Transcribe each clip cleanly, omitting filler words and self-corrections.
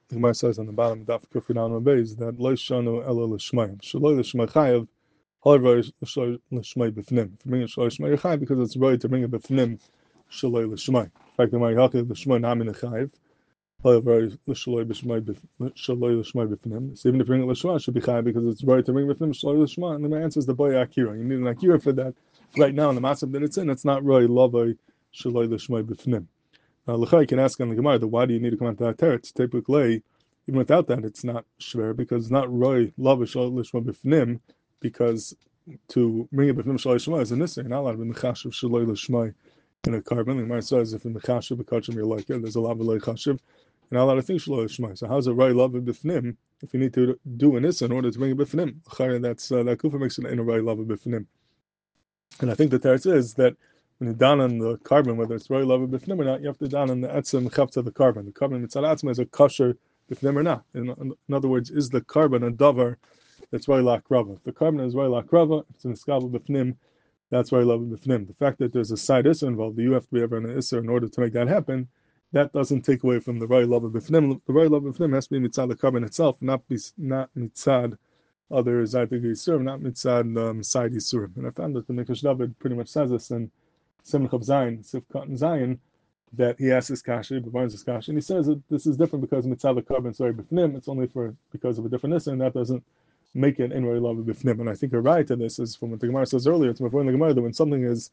the Gemara says on the bottom of Daf Kufin Beis that Lo Shanu Ela L'Shmayim Shaloi L'Shmay Chayav However L'Shmay B'Fnim. If you bring it Shaloi L'Shmay Chayav because it's right to bring it B'Fnim Shaloi L'Shmay. In fact, the Gemara Yaakov L'Shmay Namin Chayav. However L'Shaloi L'Shmay B'Fnim. So even if you bring it L'Shmay, it should be Chayav because it's right to bring B'Fnim Shaloi L'Shmay. And the answer is the Boy Akira. You need an Akira for that. Right now in the Matzah that it's not right Lavai Shaloi L'Shmay B'Fnim. Now, L'chai can ask on the Gemara, why do you need to come out to that teretz? Typically, even without that, it's not shver because it's not roy lavish lishma b'fnim because to bring it b'fnim shaloi shema is a nisr. You're not allowed to be mechashiv shaloi l'shma in a carbon. The Gemara says if in mechashiv b'kachim you're like it, there's a lot of loy chashiv. You're not allowed to think shaloi l'shma. So how's it roy lavish b'fnim if you need to do a nisr in order to bring it b'fnim? L'chai that's that kufa makes it in a roy lavish b'fnim. And I think the teretz is that when you down on the carbon, whether it's roy lavish b'fnim or not, you have to down on the etzem chavta the carbon. The carbon mitzad atzma is a kosher b'fnim or not. In other words, is the carbon a davar that's roy lakrava? If the carbon is roy lakrava, it's an iskabel b'fnim, that's roy lavish b'fnim. The fact that there's a side isser involved, you have to be ever in an isser in order to make that happen, that doesn't take away from the roy lavish b'fnim. The roy lavish b'fnim has to be mitzad the carbon itself, not mitzad other zaytig yisurim, not mitzad side yisurim. And I found that the Mikdash David pretty much says this in Simon Chav Zayin, Sif Cotton Zayin, that he asks his kasha, he burns his kasha, and he says that this is different because mitzvah the carbon sorry b'fnim. It's only because of a different issa, and that doesn't make it in roy love b'fnim. And I think a right to this is from what the Gemara says earlier. It's before in the Gemara that when something its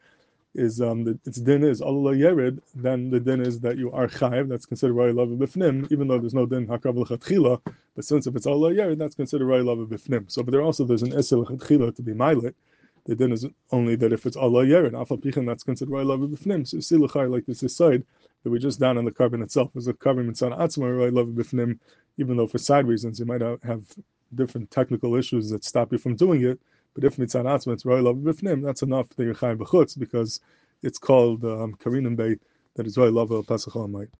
din is Allah yerid, then the din is that you are chayiv. That's considered roy love b'fnim, even though there's no din hakrav l'chatchila. But since if it's Allah yerid, that's considered roy love b'fnim. So, but there's an issa l'chatchila to be mailit. The din is only that if it's Allah Yerid, Afal Pichan, that's considered Roy Lava B'Fnim. So you see L'chai like this aside that we just down on the carbon itself. There's a carbon mitzvah atzma Roy Lava B'Fnim, even though for side reasons you might have different technical issues that stop you from doing it. But if mitzvah atzma it's Roy Lava B'Fnim, that's enough that you're Chai B'Chutz because it's called Karinim Bay that is Roy Lava Pesach Al Might.